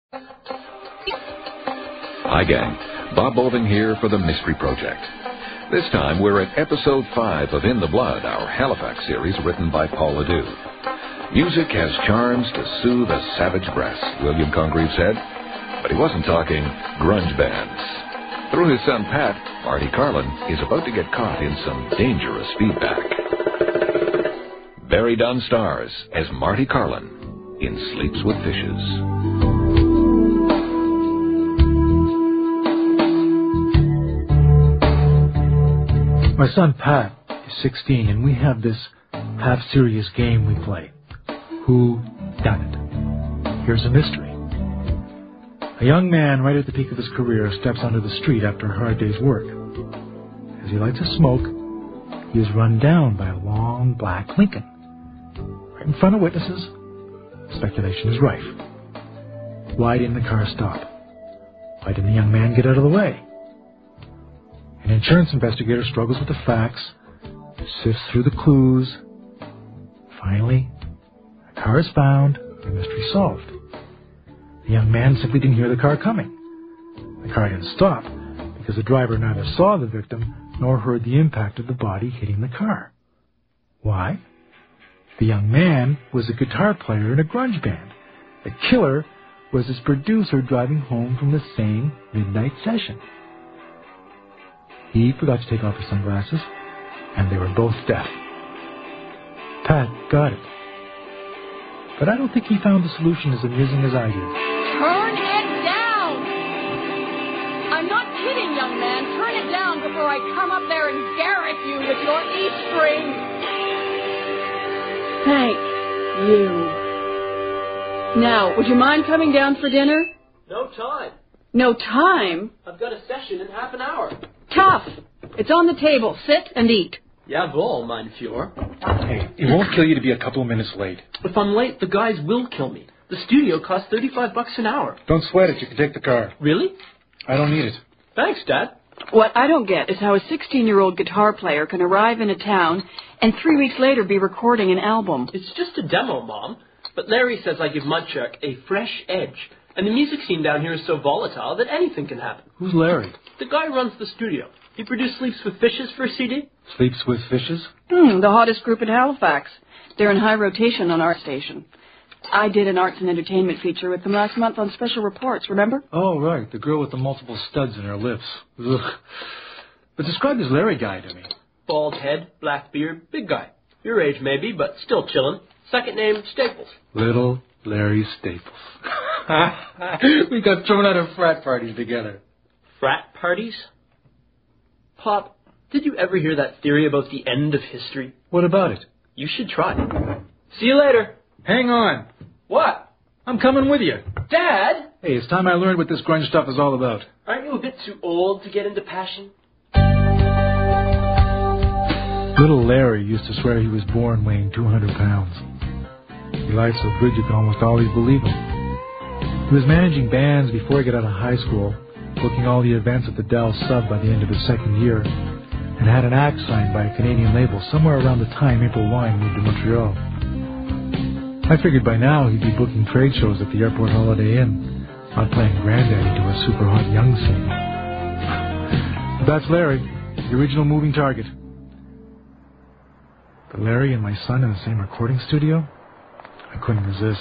Hi, gang. Bob Boving here for the Mystery Project. This time, we're at Episode 5 of In the Blood, our Halifax series written by Paul Ledoux. Music has charms to soothe a savage breast, William Congreve said. But he wasn't talking grunge bands. Through his son, Pat, Marty Carlin is about to get caught in some dangerous feedback. Barry Dunn stars as Marty Carlin in Sleeps with Fishes. My son Pat is 16, and we have this half-serious game we play. Who Done It? Here's a mystery. A young man right at the peak of his career steps onto the street after a hard day's work. As he lights a smoke, he is run down by a long black Lincoln. Right in front of witnesses, speculation is rife. Why didn't the car stop? Why didn't the young man get out of the way? An insurance investigator struggles with the facts, sifts through the clues. Finally, a car is found, the mystery solved. The young man simply didn't hear the car coming. The car didn't stop because the driver neither saw the victim nor heard the impact of the body hitting the car. Why? The young man was a guitar player in a grunge band. The killer was his producer driving home from the same midnight session. He forgot to take off his sunglasses, and they were both deaf. Pat got it. But I don't think he found the solution as amusing as I did. Turn it down! I'm not kidding, young man. Turn it down before I come up there and garrote you with your E-string. Thank you. Now, would you mind coming down for dinner? No time. No time? I've got a session in half an hour. Tough. It's on the table. Sit and eat. Jawohl, mein Führer. Hey, it won't kill you to be a couple of minutes late. If I'm late, the guys will kill me. The studio costs $35 an hour. Don't sweat it. You can take the car. Really? I don't need it. Thanks, Dad. What I don't get is how a 16-year-old guitar player can arrive in a town and 3 weeks later be recording an album. It's just a demo, Mom. But Larry says I give Mudchuck a fresh edge. And the music scene down here is so volatile that anything can happen. Who's Larry? The guy runs the studio. He produced Sleeps with Fishes for a CD. Sleeps with Fishes? The hottest group in Halifax. They're in high rotation on our station. I did an arts and entertainment feature with them last month on Special Reports, remember? Oh, right. The girl with the multiple studs in her lips. Ugh. But describe this Larry guy to me. Bald head, black beard, big guy. Your age maybe, but still chillin'. Second name, Staples. Little Larry Staples. We got thrown out of frat parties together. Frat parties? Pop, did you ever hear that theory about the end of history? What about it? You should try. See you later. Hang on. What? I'm coming with you. Dad? Hey, it's time I learned what this grunge stuff is all about. Aren't you a bit too old to get into passion? Little Larry used to swear he was born weighing 200 pounds. He lied so good you could almost always believe him. He was managing bands before he got out of high school, booking all the events at the Dell Sub by the end of his second year, and had an act signed by a Canadian label somewhere around the time April Wine moved to Montreal. I figured by now he'd be booking trade shows at the Airport Holiday Inn, not playing granddaddy to a super hot young scene. But that's Larry, the original moving target. But Larry and my son in the same recording studio? I couldn't resist.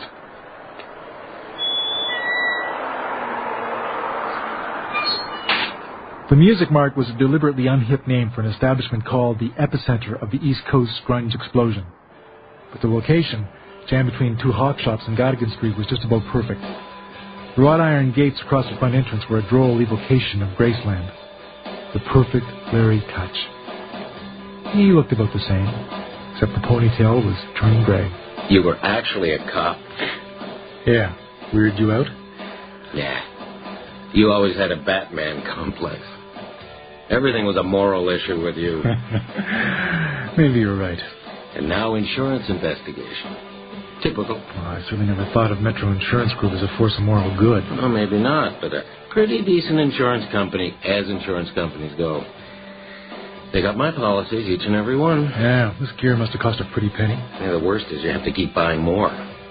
The Music Mart was a deliberately unhip name for an establishment called the epicenter of the East Coast grunge explosion. But the location, jammed between two hawk shops on Gadigan Street, was just about perfect. The wrought iron gates across the front entrance were a droll evocation of Graceland. The perfect Larry touch. He looked about the same, except the ponytail was turning gray. You were actually a cop? Yeah. Weirded you out? Yeah. You always had a Batman complex. Everything was a moral issue with you. Maybe you're right. And now insurance investigation. Typical. Well, I certainly never thought of Metro Insurance Group as a force of moral good. Well, maybe not, but a pretty decent insurance company, as insurance companies go. They got my policies, each and every one. Yeah, this gear must have cost a pretty penny. Yeah, the worst is you have to keep buying more.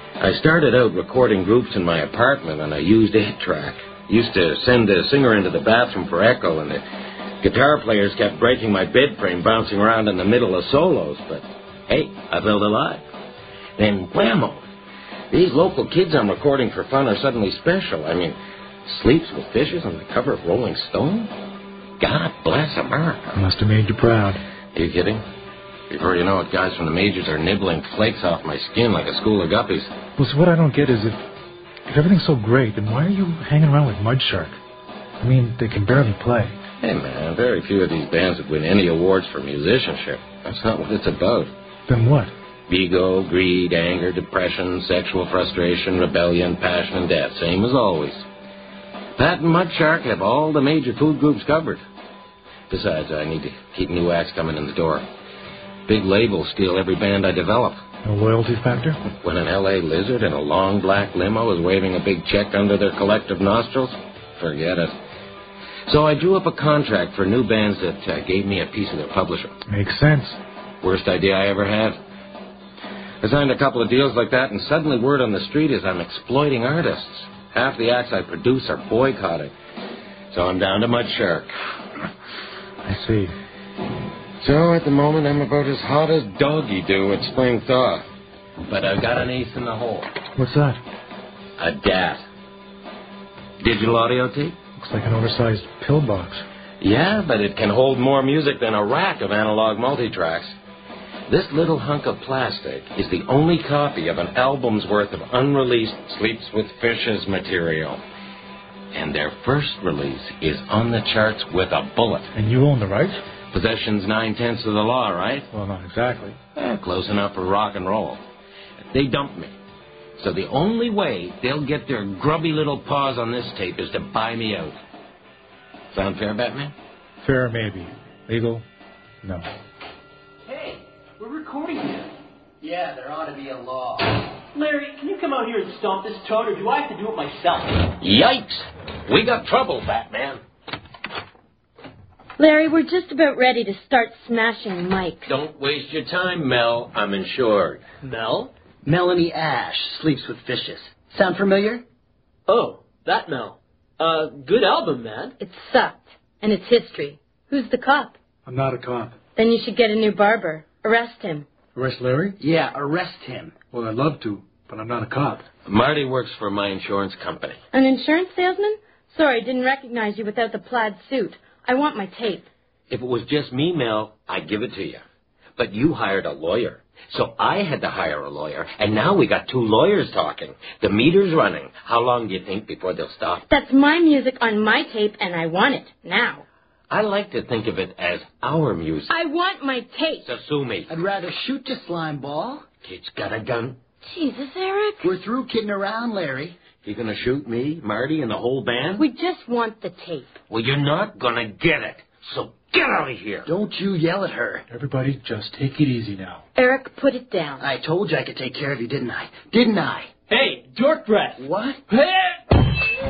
I started out recording groups in my apartment on a used 8-track. Used to send the singer into the bathroom for echo, and the guitar players kept breaking my bed frame, bouncing around in the middle of solos. But, hey, I felt alive. Then, whammo! These local kids I'm recording for fun are suddenly special. I mean, Sleeps with Fishes on the cover of Rolling Stone? God bless America. Must have made you proud. Are you kidding? Before you know it, guys from the majors are nibbling flakes off my skin like a school of guppies. Well, so what I don't get is if everything's so great, then why are you hanging around with Mudshark? I mean, they can barely play. Hey, man, very few of these bands would win any awards for musicianship. That's not what it's about. Then what? Ego, greed, anger, depression, sexual frustration, rebellion, passion, and death. Same as always. Pat and Mudshark have all the major food groups covered. Besides, I need to keep new acts coming in the door. Big labels steal every band I develop. A loyalty factor? When an L.A. lizard in a long black limo is waving a big check under their collective nostrils, forget it. So I drew up a contract for new bands that gave me a piece of their publisher. Makes sense. Worst idea I ever had. I signed a couple of deals like that, and suddenly word on the street is I'm exploiting artists. Half the acts I produce are boycotting. So I'm down to Mudshark. I see. So at the moment I'm about as hot as doggy do at spring thaw. But I've got an ace in the hole. What's that? A DAT. Digital audio tape? Looks like an oversized pillbox. Yeah, but it can hold more music than a rack of analog multitracks. This little hunk of plastic is the only copy of an album's worth of unreleased Sleeps with Fishes material. And their first release is on the charts with a bullet. And you own the rights? Possession's 9/10 of the law, right? Well, not exactly. Close enough for rock and roll. They dumped me. So the only way they'll get their grubby little paws on this tape is to buy me out. Sound fair, Batman? Fair, maybe. Legal? No. Hey, we're recording here. Yeah, there ought to be a law. Larry, can you come out here and stomp this toad, or do I have to do it myself? Yikes! We got trouble, Batman. Larry, we're just about ready to start smashing mics. Don't waste your time, Mel. I'm insured. Mel? Melanie Ash, Sleeps with Fishes. Sound familiar? Oh, that Mel. Good album, man. It sucked, and it's history. Who's the cop? I'm not a cop. Then you should get a new barber. Arrest him. Arrest Larry? Yeah, arrest him. Well, I'd love to, but I'm not a cop. Marty works for my insurance company. An insurance salesman? Sorry, didn't recognize you without the plaid suit. I want my tape. If it was just me, Mel, I'd give it to you. But you hired a lawyer. So I had to hire a lawyer, and now we got two lawyers talking. The meter's running. How long do you think before they'll stop? That's my music on my tape, and I want it now. I like to think of it as our music. I want my tape. So sue me. I'd rather shoot you, slime ball. Kid's got a gun. Jesus, Eric. We're through kidding around, Larry. You gonna shoot me, Marty, and the whole band? We just want the tape. Well, you're not gonna get it. So get out of here. Don't you yell at her. Everybody just take it easy now. Eric, put it down. I told you I could take care of you, didn't I? Didn't I? Hey, dork breath. What? Hey!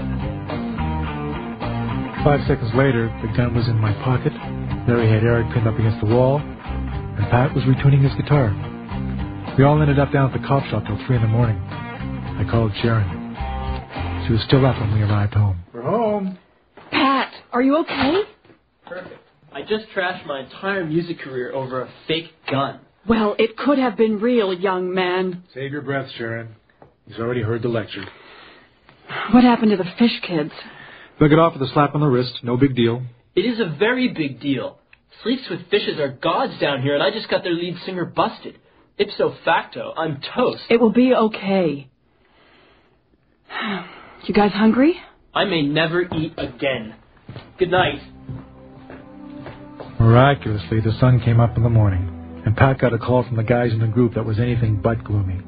5 seconds later, the gun was in my pocket. Larry had Eric pinned up against the wall, and Pat was retuning his guitar. We all ended up down at the cop shop till 3 in the morning. I called Sharon. She was still up when we arrived home. We're home. Pat, are you okay? Perfect. I just trashed my entire music career over a fake gun. Well, it could have been real, young man. Save your breath, Sharon. He's already heard the lecture. What happened to the fish kids? They'll get off with a slap on the wrist. No big deal. It is a very big deal. Sleeps with Fishes are gods down here, and I just got their lead singer busted. Ipso facto, I'm toast. It will be okay. You guys hungry? I may never eat again. Good night. Miraculously, the sun came up in the morning, and Pat got a call from the guys in the group that was anything but gloomy.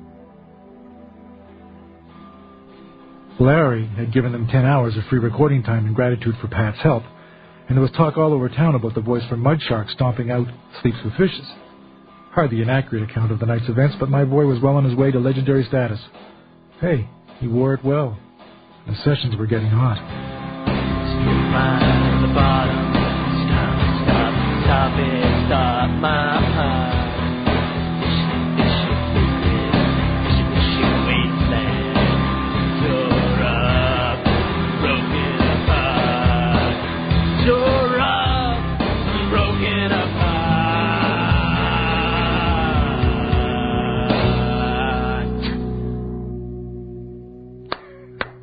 Larry had given them 10 hours of free recording time in gratitude for Pat's help, and there was talk all over town about the voice from Mudshark stomping out Sleeps with Fishes. Hardly an accurate account of the night's events, but my boy was well on his way to legendary status. Hey, he wore it well. The sessions were getting hot. Stop my heart.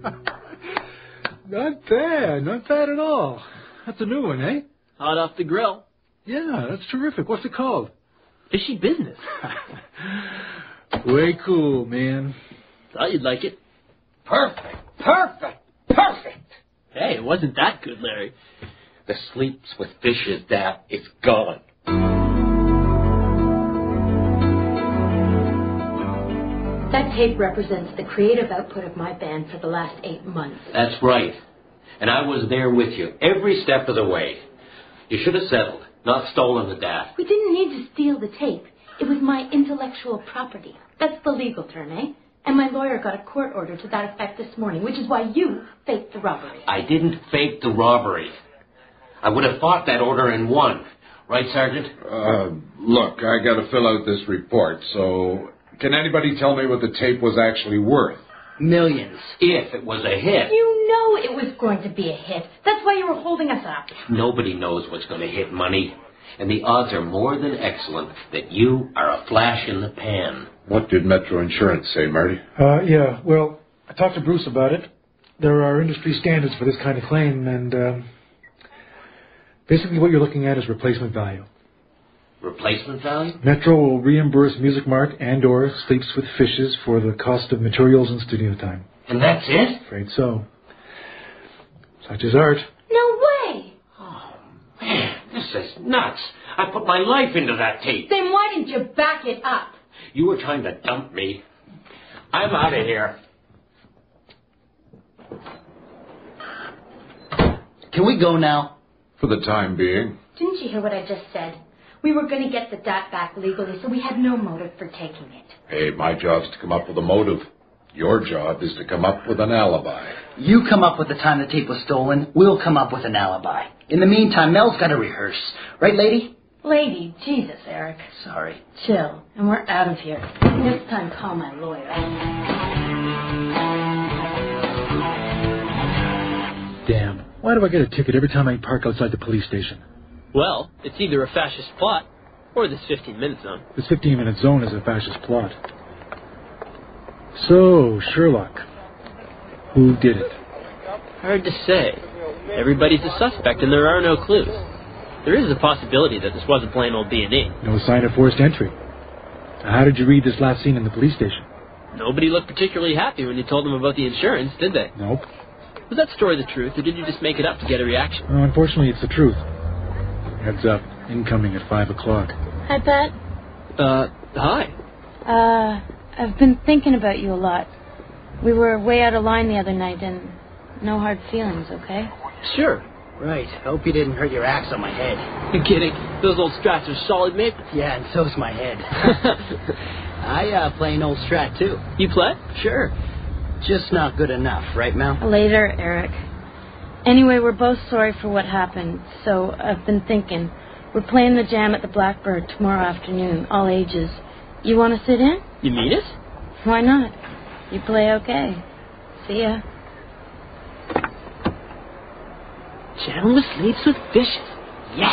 Not bad at all. That's a new one, eh? Hot off the grill. Yeah, that's terrific. What's it called? Fishy business. Way cool, man. Thought you'd like it. Perfect. Hey, it wasn't that good, Larry. The Sleeps with Fishes dap is gone. That tape represents the creative output of my band for the last 8 months. That's right. And I was there with you every step of the way. You should have settled, not stolen the dap. We didn't need to steal the tape. It was my intellectual property. That's the legal term, eh? And my lawyer got a court order to that effect this morning, which is why you faked the robbery. I didn't fake the robbery. I would have fought that order and won. Right, Sergeant? Look, I got to fill out this report, so can anybody tell me what the tape was actually worth? Millions. If it was a hit. You know it was going to be a hit. That's why you were holding us up. Nobody knows what's going to hit money. And the odds are more than excellent that you are a flash in the pan. What did Metro Insurance say, Marty? Yeah, well, I talked to Bruce about it. There are industry standards for this kind of claim, and basically what you're looking at is replacement value. Replacement value? Metro will reimburse Music Mart and or Sleeps with Fishes for the cost of materials and studio time. And that's it? Afraid so. Such is art. No way! Oh, man, this is nuts. I put my life into that tape. Then why didn't you back it up? You were trying to dump me. I'm out of here. Can we go now? For the time being. Didn't you hear what I just said? We were going to get the dap back legally, so we had no motive for taking it. Hey, my job's to come up with a motive. Your job is to come up with an alibi. You come up with the time the tape was stolen. We'll come up with an alibi. In the meantime, Mel's got to rehearse. Right, lady? Lady, Jesus, Eric. Sorry. Chill, and we're out of here. Next time, call my lawyer. Damn. Why do I get a ticket every time I park outside the police station? Well, it's either a fascist plot or this 15-minute zone. This 15-minute zone is a fascist plot. So, Sherlock, who did it? Hard to say. Everybody's a suspect and there are no clues. There is a possibility that this wasn't plain old B&E. No sign of forced entry. How did you read this last scene in the police station? Nobody looked particularly happy when you told them about the insurance, did they? Nope. Was that story the truth, or did you just make it up to get a reaction? Unfortunately, it's the truth. Heads up. Incoming at 5 o'clock. Hi, Pat. Hi. I've been thinking about you a lot. We were way out of line the other night, and no hard feelings, okay? Sure. Right. Hope you didn't hurt your axe on my head. You're kidding. Those old Strats are solid maple. Yeah, and so's my head. I play an old Strat, too. You play? Sure. Just not good enough, right, Mel? Later, Eric. Anyway, we're both sorry for what happened, so I've been thinking. We're playing the jam at the Blackbird tomorrow afternoon, all ages. You want to sit in? You mean it? Why not? You play okay. See ya. Jam with Sleeps with Fishes. Yes!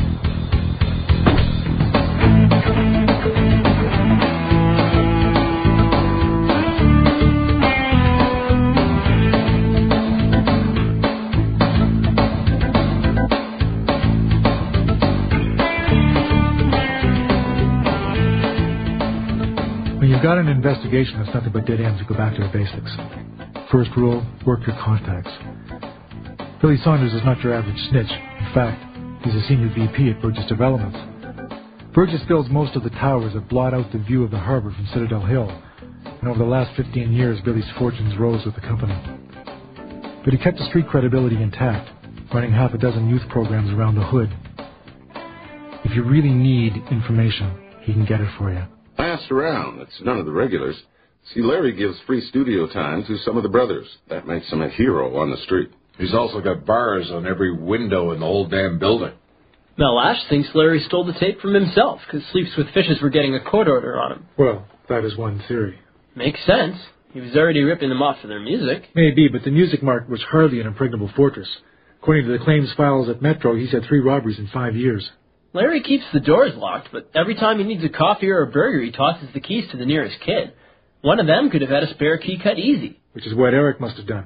When you've got an investigation that's nothing but dead ends, you go back to the basics. First rule, work your contacts. Billy Saunders is not your average snitch. In fact, he's a senior VP at Burgess Developments. Burgess builds most of the towers that blot out the view of the harbor from Citadel Hill. And over the last 15 years, Billy's fortunes rose with the company. But he kept the street credibility intact, running half a dozen youth programs around the hood. If you really need information, he can get it for you. I asked around. It's none of the regulars. See, Larry gives free studio time to some of the brothers. That makes him a hero on the street. He's also got bars on every window in the whole damn building. Mel Ash thinks Larry stole the tape from himself because Sleeps with Fishes were getting a court order on him. Well, that is one theory. Makes sense. He was already ripping them off for their music. Maybe, but the Music Mart was hardly an impregnable fortress. According to the claims files at Metro, he's had 3 robberies in 5 years. Larry keeps the doors locked, but every time he needs a coffee or a burger, he tosses the keys to the nearest kid. One of them could have had a spare key cut easy. Which is what Eric must have done.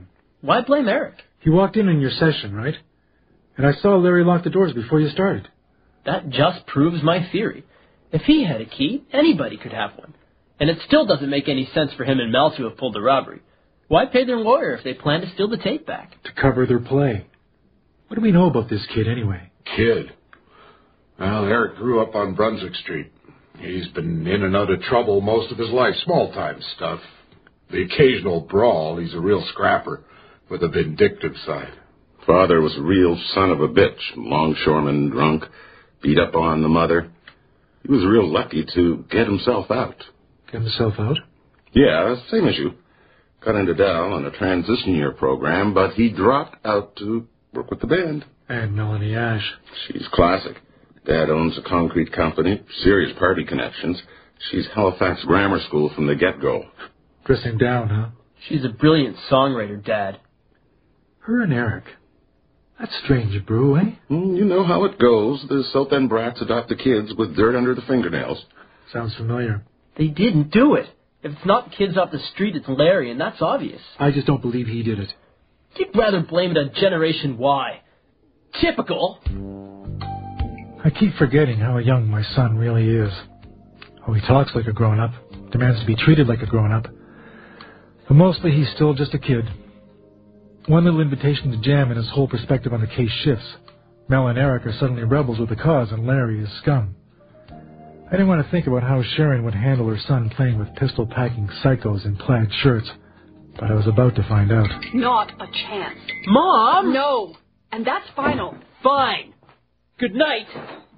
Why blame Eric? He walked in your session, right? And I saw Larry lock the doors before you started. That just proves my theory. If he had a key, anybody could have one. And it still doesn't make any sense for him and Mel to have pulled the robbery. Why pay their lawyer if they plan to steal the tape back? To cover their play. What do we know about this kid, anyway? Kid? Well, Eric grew up on Brunswick Street. He's been in and out of trouble most of his life, small-time stuff. The occasional brawl, he's a real scrapper with a vindictive side. Father was a real son of a bitch, longshoreman drunk, beat up on the mother. He was real lucky to get himself out. Get himself out? Yeah, same as you. Got into Dal on a transition year program, but he dropped out to work with the band. And Melanie Ash. She's classic. Dad owns a concrete company, serious party connections. She's Halifax Grammar School from the get-go. Dressing down, huh? She's a brilliant songwriter, Dad. Her and Eric. That's strange, Brew, eh? You know how it goes. The South End brats adopt the kids with dirt under the fingernails. Sounds familiar. They didn't do it. If it's not kids off the street, it's Larry, and that's obvious. I just don't believe he did it. You'd rather blame it on Generation Y. Typical. I keep forgetting how young my son really is. Oh, he talks like a grown-up, demands to be treated like a grown-up. But mostly he's still just a kid. One little invitation to jam and his whole perspective on the case shifts. Mel and Eric are suddenly rebels with the cause, and Larry is scum. I didn't want to think about how Sharon would handle her son playing with pistol-packing psychos in plaid shirts, but I was about to find out. Not a chance. Mom! No. And that's final. Fine. Good night.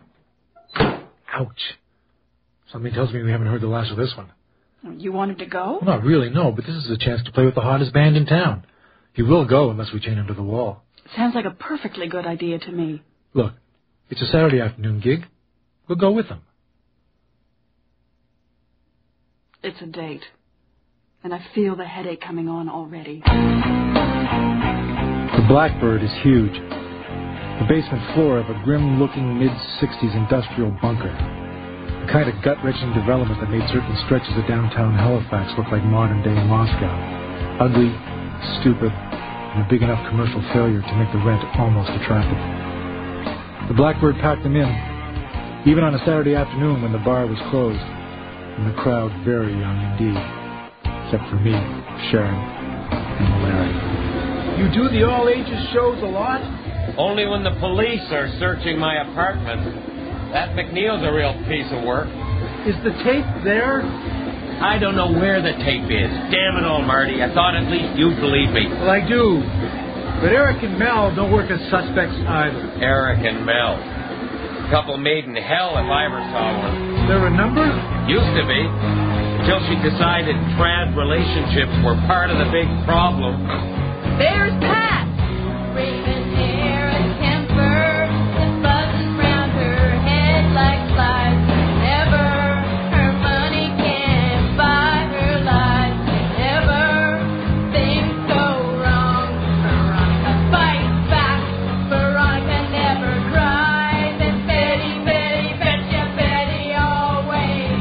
Ouch. Something tells me we haven't heard the last of this one. You wanted to go? Well, not really, no, but this is a chance to play with the hottest band in town. He will go unless we chain him to the wall. Sounds like a perfectly good idea to me. Look, it's a Saturday afternoon gig. We'll go with him. It's a date. And I feel the headache coming on already. The Blackbird is huge. The basement floor of a grim-looking mid-60s industrial bunker. The kind of gut-wrenching development that made certain stretches of downtown Halifax look like modern-day Moscow. Ugly, stupid, and a big enough commercial failure to make the rent almost attractive. The Blackbird packed them in, even on a Saturday afternoon when the bar was closed, and the crowd very young indeed, except for me, Sharon, and Larry. You do the all-ages shows a lot? Only when the police are searching my apartment. That McNeil's a real piece of work. Is the tape there? I don't know where the tape is. Damn it all, Marty. I thought at least you'd believe me. Well, I do. But Eric and Mel don't work as suspects either. Eric and Mel. Couple made in hell if I ever saw one. Is there a number? Used to be. Until she decided trans relationships were part of the big problem. There's Pat! Raven hair and temper, and buttons round her head like flies. Never her money can buy her life. Never things go wrong. Veronica fights back. Veronica never cries. And Betty, Betty, betcha Betty always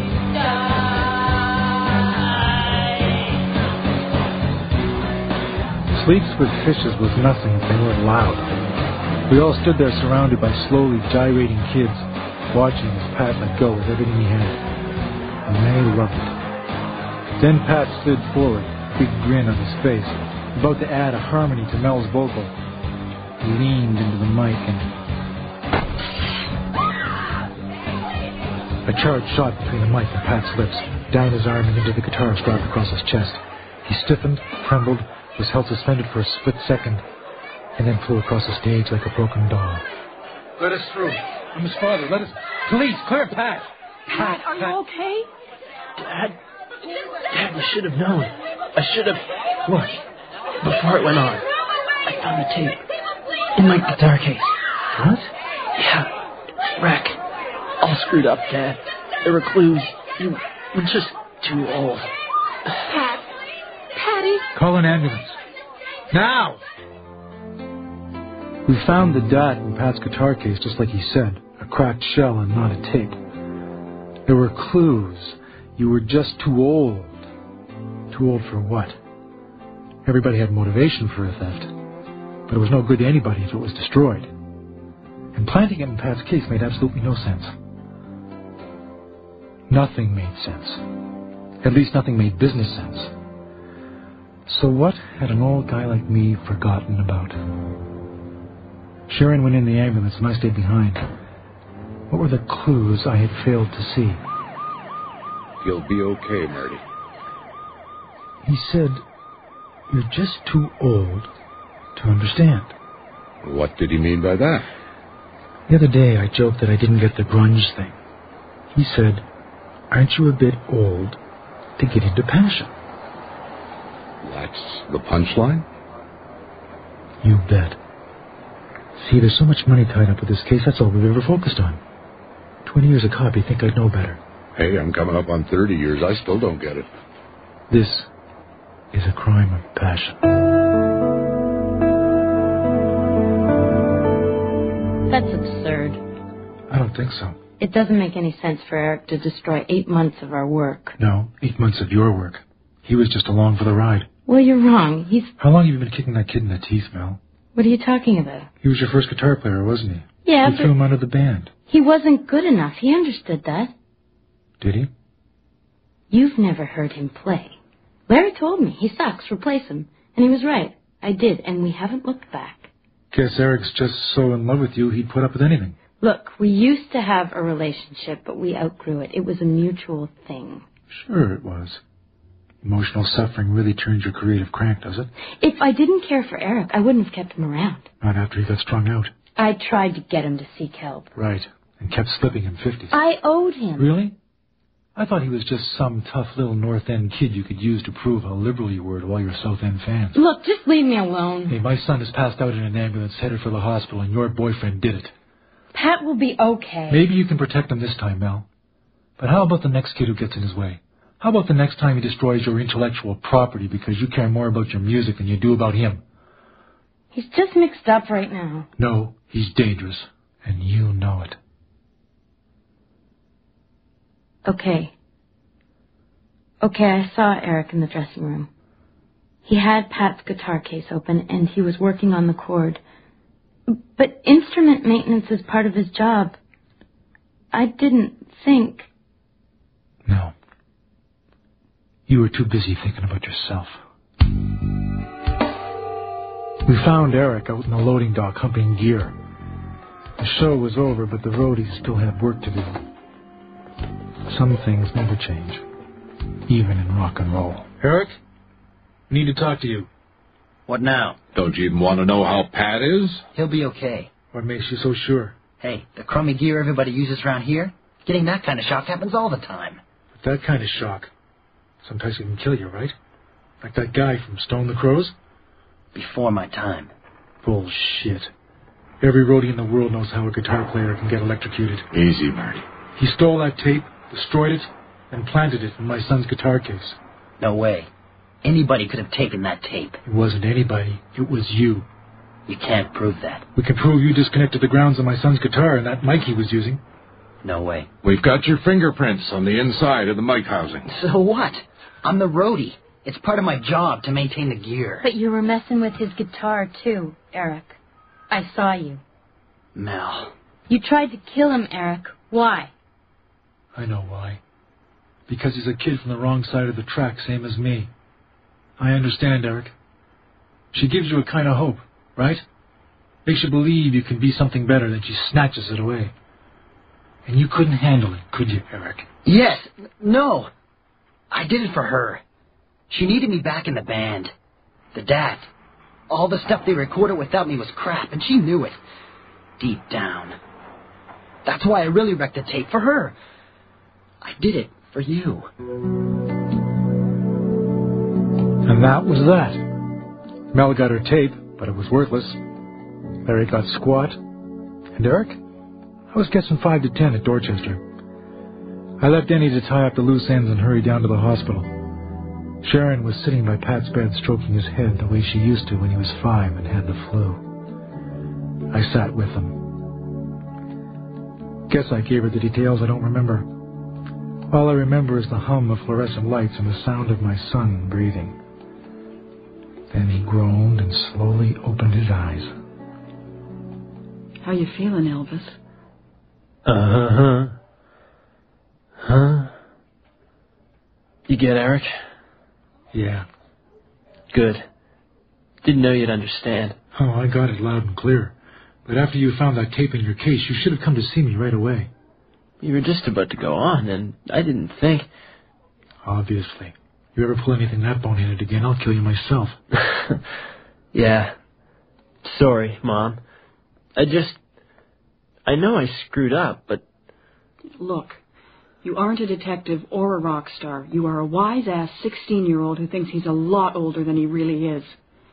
dies. Sleeps with fishes was nothing if they weren't loud. We all stood there surrounded by slowly gyrating kids, watching as Pat let go with everything he had. And they loved it. Then Pat slid forward, a big grin on his face, about to add a harmony to Mel's vocal. He leaned into the mic and... A charge shot between the mic and Pat's lips, down his arm and into the guitar strap across his chest. He stiffened, trembled, was held suspended for a split second, and then flew across the stage like a broken doll. Let us through. I'm his father. Let us... Police, clear Pat. Pat, are you okay? Dad, you should have known. I should have... Look, before it went on, I found the tape in my guitar case. What? Yeah, wreck. All screwed up, Dad. There were clues. You were just too old. Pat. Patty. Call an ambulance. Now! We found the dot in Pat's guitar case, just like he said. A cracked shell and not a tape. There were clues. You were just too old. Too old for what? Everybody had motivation for a theft, but it was no good to anybody if it was destroyed. And planting it in Pat's case made absolutely no sense. Nothing made sense. At least nothing made business sense. So what had an old guy like me forgotten about? Sharon went in the ambulance and I stayed behind. What were the clues I had failed to see? You'll be okay, Marty. He said, "You're just too old to understand." What did he mean by that? The other day I joked that I didn't get the grunge thing. He said, "Aren't you a bit old to get into passion?" That's the punchline? You bet. See, there's so much money tied up with this case, that's all we've ever focused on. 20 years a cop, you'd think I'd know better. Hey, I'm coming up on 30 years. I still don't get it. This is a crime of passion. That's absurd. I don't think so. It doesn't make any sense for Eric to destroy 8 months of our work. No, 8 months of your work. He was just along for the ride. Well, you're wrong. How long have you been kicking that kid in the teeth, Mel? What are you talking about? He was your first guitar player, wasn't he? Yeah, You threw him out of the band. He wasn't good enough. He understood that. Did he? You've never heard him play. Larry told me. He sucks. Replace him. And he was right. I did, and we haven't looked back. Guess Eric's just so in love with you, he'd put up with anything. Look, we used to have a relationship, but we outgrew it. It was a mutual thing. Sure it was. Emotional suffering really turns your creative crank, does it? If I didn't care for Eric, I wouldn't have kept him around. Not after he got strung out. I tried to get him to seek help. Right. And kept slipping in 50s. I owed him. Really? I thought he was just some tough little North End kid you could use to prove how liberal you were to all your South End fans. Look, just leave me alone. Hey, my son is passed out in an ambulance headed for the hospital, and your boyfriend did it. Pat will be okay. Maybe you can protect him this time, Mel. But how about the next kid who gets in his way? How about the next time he destroys your intellectual property because you care more about your music than you do about him? He's just mixed up right now. No, he's dangerous, and you know it. Okay, I saw Eric in the dressing room. He had Pat's guitar case open, and he was working on the chord. But instrument maintenance is part of his job. I didn't think... No. You were too busy thinking about yourself. We found Eric out in the loading dock humping gear. The show was over, but the roadies still had work to do. Some things never change, even in rock and roll. Eric, we need to talk to you. What now? Don't you even want to know how Pat is? He'll be okay. What makes you so sure? Hey, the crummy gear everybody uses around here, getting that kind of shock happens all the time. But that kind of shock, sometimes it can kill you, right? Like that guy from Stone the Crows? Before my time. Bullshit. Every roadie in the world knows how a guitar player can get electrocuted. Easy, Marty. He stole that tape, destroyed it, and planted it in my son's guitar case. No way. Anybody could have taken that tape. It wasn't anybody. It was you. You can't prove that. We can prove you disconnected the grounds of my son's guitar and that mic he was using. No way. We've got your fingerprints on the inside of the mic housing. So what? I'm the roadie. It's part of my job to maintain the gear. But you were messing with his guitar, too, Eric. I saw you. Mel. You tried to kill him, Eric. Why? I know why. Because he's a kid from the wrong side of the track, same as me. I understand, Eric. She gives you a kind of hope, right? Makes you believe you can be something better, then she snatches it away. And you couldn't handle it, could you, Eric? Yes. No. I did it for her. She needed me back in the band. The DAT. All the stuff they recorded without me was crap, and she knew it. Deep down. That's why I really wrecked the tape for her. I did it for you. And that was that. Mel got her tape, but it was worthless. Larry got squat. And Eric? I was guessing 5 to 10 at Dorchester. I left Denny to tie up the loose ends and hurry down to the hospital. Sharon was sitting by Pat's bed stroking his head the way she used to when he was 5 and had the flu. I sat with him. Guess I gave her the details I don't remember. All I remember is the hum of fluorescent lights and the sound of my son breathing. Then he groaned and slowly opened his eyes. How you feeling, Elvis? Huh? You get Eric? Yeah. Good. Didn't know you'd understand. Oh, I got it loud and clear. But after you found that tape in your case, you should have come to see me right away. You were just about to go on, and I didn't think... Obviously. You ever pull anything that boneheaded again, I'll kill you myself. Yeah. Sorry, Mom. I know I screwed up, but... Look, you aren't a detective or a rock star. You are a wise-ass 16-year-old who thinks he's a lot older than he really is.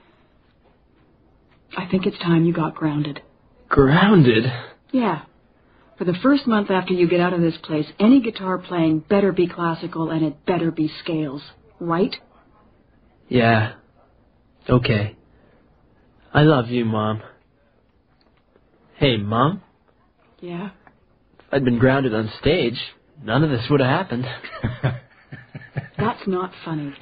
I think it's time you got grounded. Grounded? Yeah. For the first month after you get out of this place, any guitar playing better be classical and it better be scales. Right? Yeah. Okay. I love you, Mom. Hey, Mom? Yeah? If I'd been grounded on stage, none of this would have happened. That's not funny.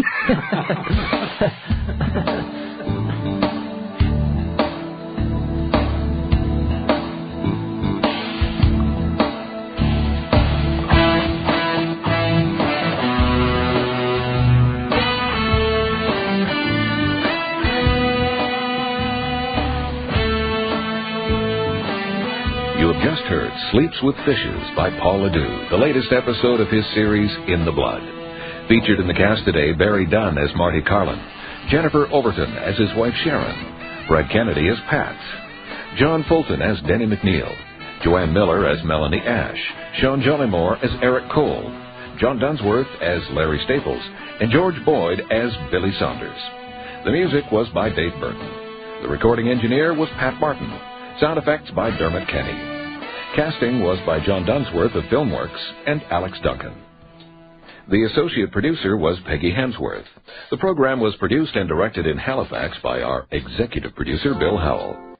You have just heard Sleeps with Fishes by Paul LeDoux, the latest episode of his series In the Blood. Featured in the cast today, Barry Dunn as Marty Carlin, Jennifer Overton as his wife Sharon, Brad Kennedy as Pat, John Fulton as Denny McNeil, Joanne Miller as Melanie Ash, Sean Jollymore as Eric Cole, John Dunsworth as Larry Staples, and George Boyd as Billy Saunders. The music was by Dave Burton. The recording engineer was Pat Martin. Sound effects by Dermot Kenny. Casting was by John Dunsworth of Filmworks and Alex Duncan. The associate producer was Peggy Hemsworth. The program was produced and directed in Halifax by our executive producer, Bill Howell.